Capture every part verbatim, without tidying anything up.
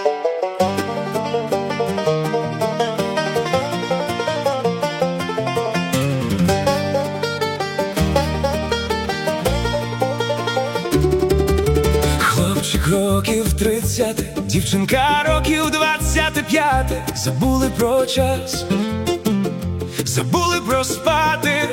Хлопчик років тридцять, дівчинка років двадцять п'ять. Забули про час, забули про спати.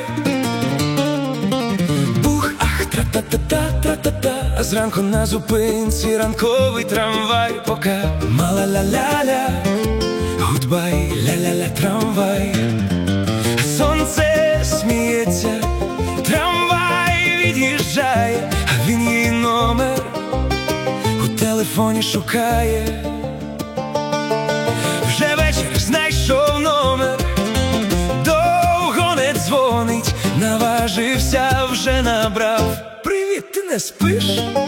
Бух, ах, тра-та-та-та-та-та-та. А зранку на зупинці ранковий трамвай. Пока ма-ла-ла-ла-ля, гудбай, ля-ля-ля, трамвай. Сонце сміється, трамвай від'їжджає, а він її номер у телефоні шукає. Вже вечір, знайшов номер, довго не дзвонить, наважився, вже набрав. Привіт, ти не спиш?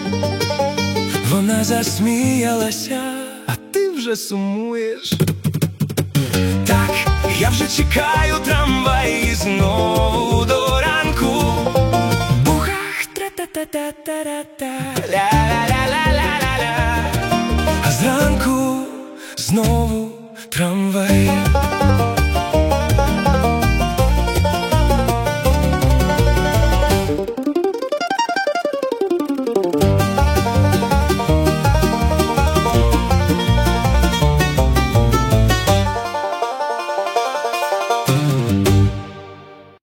Вона засміялася, а ти вже сумуєш. Так, я вже чекаю трамвай і знову до ранку. Бухах, тра-та-та-та-та-та, ля-ля-ля-ля-ля-ля. А зранку знову трамвай.